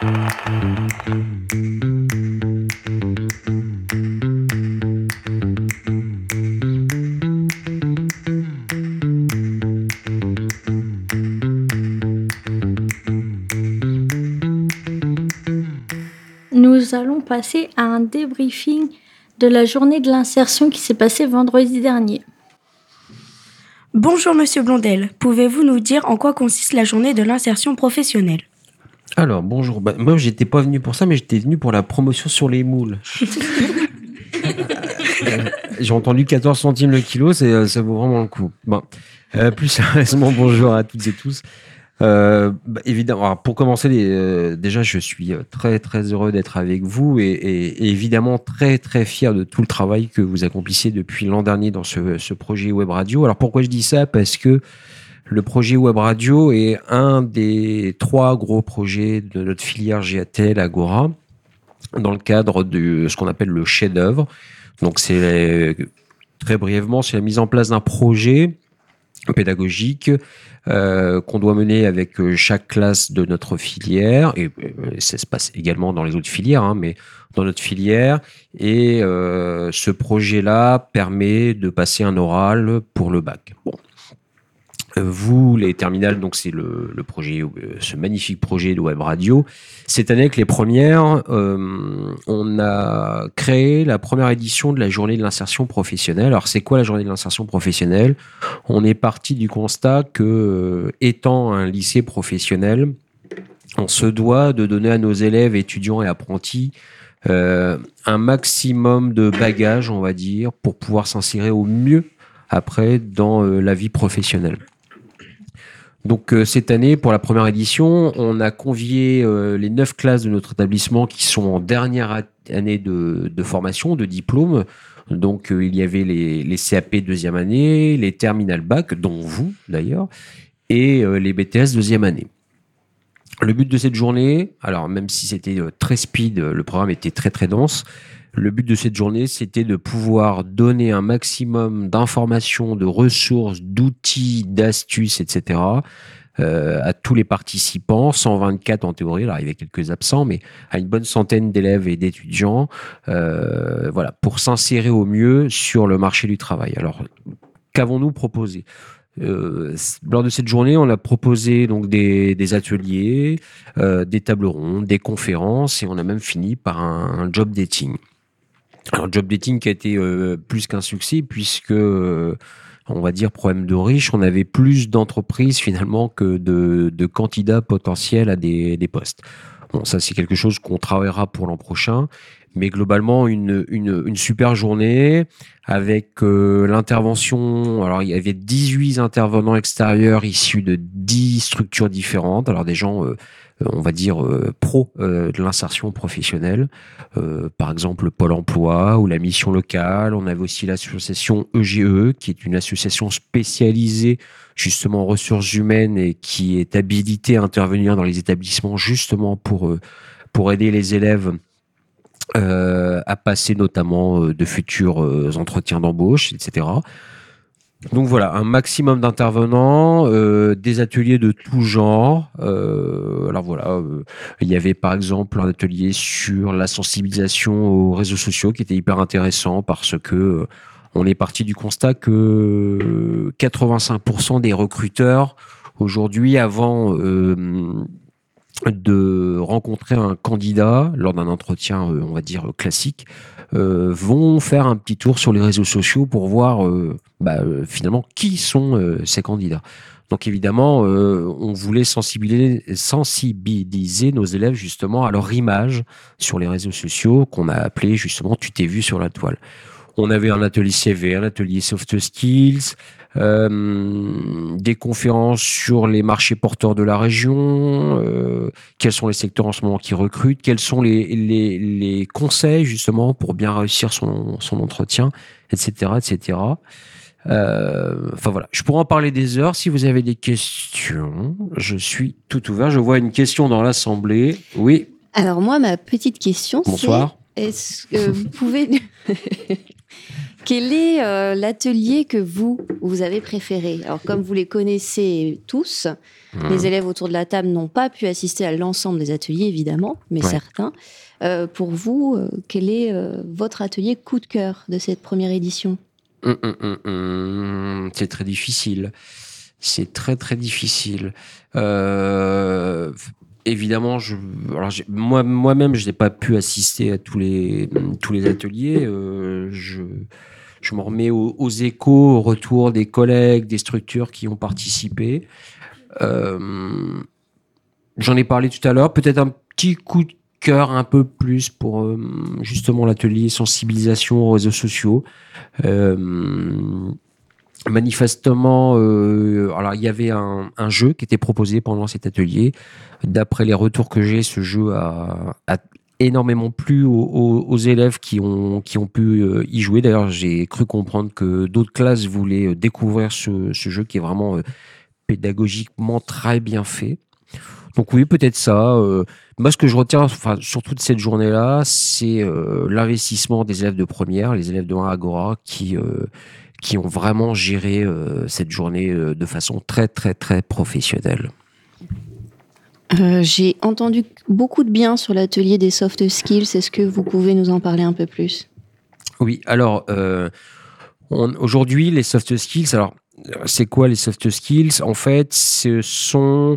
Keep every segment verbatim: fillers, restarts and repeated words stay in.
Nous allons passer à un débriefing de la journée de l'insertion qui s'est passée vendredi dernier. Bonjour Monsieur Blondel, pouvez-vous nous dire en quoi consiste la journée de l'insertion professionnelle ? Alors bonjour, bah, moi j'étais pas venu pour ça, mais j'étais venu pour la promotion sur les moules. euh, j'ai entendu quatorze centimes le kilo, c'est, ça vaut vraiment le coup. Bon, euh, plus sérieusement, bonjour à toutes et tous. Euh, bah, évidemment, alors pour commencer, les, euh, déjà, je suis très très heureux d'être avec vous et, et, et évidemment très très fier de tout le travail que vous accomplissez depuis l'an dernier dans ce, ce projet Web Radio. Alors pourquoi je dis ça ? Parce que le projet Web Radio est un des trois gros projets de notre filière G A T L Agora dans le cadre de ce qu'on appelle le chef-d'œuvre. Donc c'est très brièvement, c'est la mise en place d'un projet pédagogique euh, qu'on doit mener avec chaque classe de notre filière, et euh, ça se passe également dans les autres filières, hein, mais dans notre filière, et euh, ce projet-là permet de passer un oral pour le bac. Bon. Vous, les terminales, donc c'est le, le projet, ce magnifique projet de Web Radio. Cette année, avec les premières, euh, on a créé la première édition de la journée de l'insertion professionnelle. Alors, c'est quoi la journée de l'insertion professionnelle ? On est parti du constat que, euh, étant un lycée professionnel, on se doit de donner à nos élèves, étudiants et apprentis euh, un maximum de bagages, on va dire, pour pouvoir s'insérer au mieux après dans euh, la vie professionnelle. Donc euh, cette année, pour la première édition, on a convié euh, les neuf classes de notre établissement qui sont en dernière année de, de formation, de diplôme. Donc euh, il y avait les, les C A P deuxième année, les terminales bac, dont vous d'ailleurs, et euh, les B T S deuxième année. Le but de cette journée, alors même si c'était euh, très speed, le programme était très très dense, le but de cette journée, c'était de pouvoir donner un maximum d'informations, de ressources, d'outils, d'astuces, et cetera euh, à tous les participants, cent vingt-quatre en théorie, alors il y avait quelques absents, mais à une bonne centaine d'élèves et d'étudiants, euh, voilà, pour s'insérer au mieux sur le marché du travail. Alors, qu'avons-nous proposé ? Euh, lors de cette journée, on a proposé donc des, des ateliers, euh, des tables rondes, des conférences, et on a même fini par un, un job dating. Alors, job dating qui a été euh, plus qu'un succès, puisque, euh, on va dire, problème de riche, on avait plus d'entreprises finalement que de, de candidats potentiels à des, des postes. Bon, ça, c'est quelque chose qu'on travaillera pour l'an prochain, mais globalement, une, une, une super journée avec euh, l'intervention. Alors, il y avait dix-huit intervenants extérieurs issus de dix structures différentes. Alors, des gens... Euh, on va dire, euh, pro euh, de l'insertion professionnelle. Euh, par exemple, le Pôle emploi ou la mission locale. On avait aussi l'association E G E, qui est une association spécialisée justement en ressources humaines et qui est habilitée à intervenir dans les établissements justement pour, euh, pour aider les élèves euh, à passer notamment euh, de futurs euh, entretiens d'embauche, et cetera. Donc voilà, un maximum d'intervenants, euh, des ateliers de tout genre. Euh, alors voilà, euh, il y avait par exemple un atelier sur la sensibilisation aux réseaux sociaux qui était hyper intéressant parce que euh, on est parti du constat que quatre-vingt-cinq pour cent des recruteurs aujourd'hui, avant euh, de rencontrer un candidat lors d'un entretien, euh, on va dire classique, euh, vont faire un petit tour sur les réseaux sociaux pour voir euh, bah, euh, finalement qui sont euh, ces candidats. Donc évidemment, euh, on voulait sensibiliser, sensibiliser nos élèves justement à leur image sur les réseaux sociaux qu'on a appelé justement « Tu t'es vu sur la toile ». On avait un atelier C V, un atelier soft skills, euh, des conférences sur les marchés porteurs de la région, euh, quels sont les secteurs en ce moment qui recrutent, quels sont les, les, les conseils justement pour bien réussir son, son entretien, et cetera, et cetera. Euh, enfin voilà, je pourrais en parler des heures. Si vous avez des questions, je suis tout ouvert. Je vois une question dans l'assemblée. Oui. Alors moi, ma petite question, Bonsoir. c'est est-ce que vous pouvez Quel est euh, l'atelier que vous, vous avez préféré? Alors, comme vous les connaissez tous, mmh. les élèves autour de la table n'ont pas pu assister à l'ensemble des ateliers, évidemment, mais ouais. certains. Euh, pour vous, euh, quel est euh, votre atelier coup de cœur de cette première édition? Hum, hum, hum, hum. C'est très difficile. C'est très, très difficile. Euh, évidemment, je, alors j'ai, moi, moi-même, je n'ai pas pu assister à tous les, tous les ateliers. Euh, je, je m'en remets aux, aux échos, au retour des collègues, des structures qui ont participé. Euh, j'en ai parlé tout à l'heure. Peut-être un petit coup de cœur un peu plus pour euh, justement l'atelier sensibilisation aux réseaux sociaux. Euh, Manifestement, euh, alors il y avait un, un jeu qui était proposé pendant cet atelier. D'après les retours que j'ai, ce jeu a, a énormément plu aux, aux, aux élèves qui ont, qui ont pu y jouer. D'ailleurs, j'ai cru comprendre que d'autres classes voulaient découvrir ce, ce jeu qui est vraiment euh, pédagogiquement très bien fait. Donc oui, peut-être ça. Euh, moi, ce que je retiens, enfin, surtout de cette journée-là, c'est euh, l'investissement des élèves de première, les élèves de un Agora, qui euh, qui ont vraiment géré euh, cette journée euh, de façon très, très, très professionnelle. Euh, j'ai entendu beaucoup de bien sur l'atelier des soft skills. Est-ce que vous pouvez nous en parler un peu plus? Oui, alors, euh, on, aujourd'hui, les soft skills, alors, c'est quoi les soft skills? En fait, ce sont,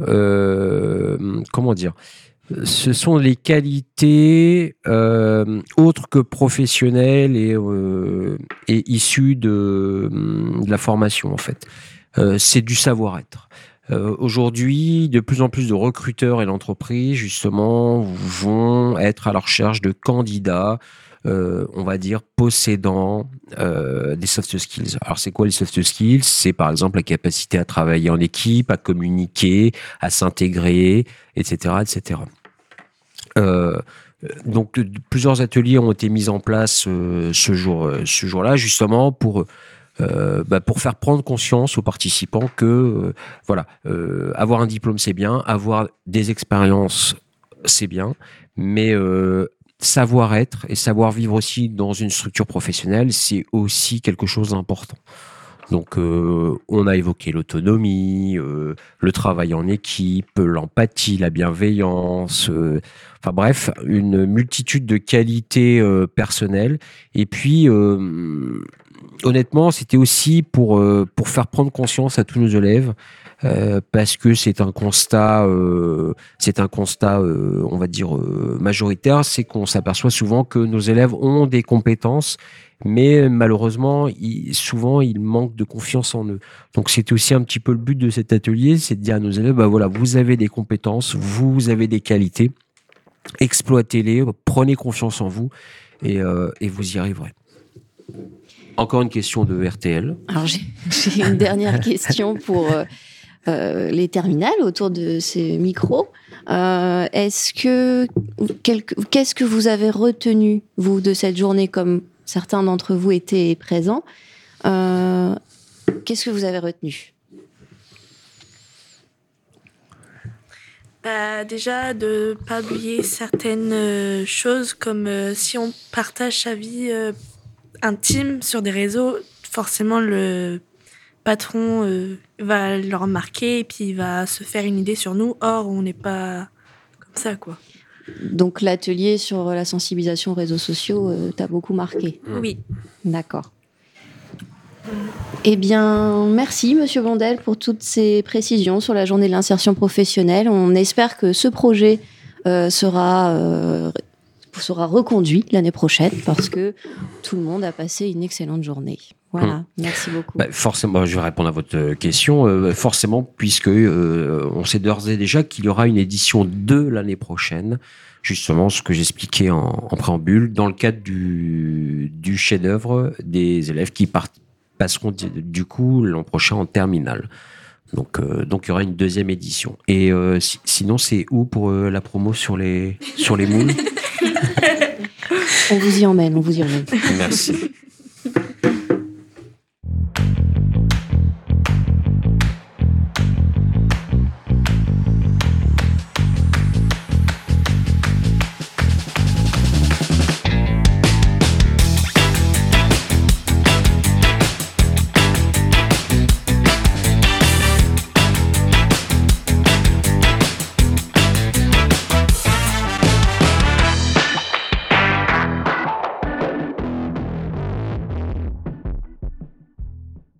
euh, comment dire, ce sont les qualités euh, autres que professionnelles et, euh, et issues de, de la formation, en fait. Euh, c'est du savoir-être. Euh, aujourd'hui, de plus en plus de recruteurs et d'entreprises, justement, vont être à la recherche de candidats, euh, on va dire, possédant euh, des soft skills. Alors, c'est quoi les soft skills? C'est, par exemple, la capacité à travailler en équipe, à communiquer, à s'intégrer, et cetera, et cetera. Euh, donc, plusieurs ateliers ont été mis en place euh, ce jour, ce jour-là, justement, pour... Euh, bah pour faire prendre conscience aux participants que euh, voilà, euh, avoir un diplôme c'est bien, avoir des expériences c'est bien, mais euh, savoir être et savoir vivre aussi dans une structure professionnelle, c'est aussi quelque chose d'important. Donc euh, on a évoqué l'autonomie, euh, le travail en équipe, l'empathie, la bienveillance, euh, enfin bref, une multitude de qualités euh, personnelles. Et puis euh, honnêtement, c'était aussi pour, euh, pour faire prendre conscience à tous nos élèves, euh, parce que c'est un constat, euh, c'est un constat, euh, on va dire, euh, majoritaire, c'est qu'on s'aperçoit souvent que nos élèves ont des compétences, mais malheureusement, ils, souvent, ils manquent de confiance en eux. Donc, c'était aussi un petit peu le but de cet atelier, c'est de dire à nos élèves, bah voilà, vous avez des compétences, vous avez des qualités, exploitez-les, prenez confiance en vous, et, euh, et vous y arriverez. Encore une question de R T L. Alors, j'ai, j'ai une dernière question pour euh, euh, les terminales autour de ces micros. Euh, est-ce que, quelque, qu'est-ce que vous avez retenu, vous, de cette journée, comme certains d'entre vous étaient présents? euh, Qu'est-ce que vous avez retenu? Bah, déjà, de ne pas oublier certaines euh, choses, comme euh, si on partage sa vie euh, intime sur des réseaux, forcément le patron euh, va le remarquer et puis il va se faire une idée sur nous. Or, on n'est pas comme ça, quoi. Donc, l'atelier sur la sensibilisation aux réseaux sociaux euh, t'a beaucoup marqué? Oui. D'accord. Eh bien, merci, Monsieur Blondel, pour toutes ces précisions sur la journée de l'insertion professionnelle. On espère que ce projet euh, sera, euh, sera reconduit l'année prochaine parce que tout le monde a passé une excellente journée. Voilà, mmh. Merci beaucoup. Bah, forcément, je vais répondre à votre question. Euh, forcément, puisque euh, on sait d'ores et déjà qu'il y aura une édition deux l'année prochaine. Justement, ce que j'expliquais en, en préambule, dans le cadre du, du chef-d'œuvre des élèves qui partent, passeront du, du coup l'an prochain en terminale. Donc, euh, donc il y aura une deuxième édition. Et euh, si, sinon, c'est où pour euh, la promo sur les, sur les moules? On vous y emmène, on vous y emmène. Merci.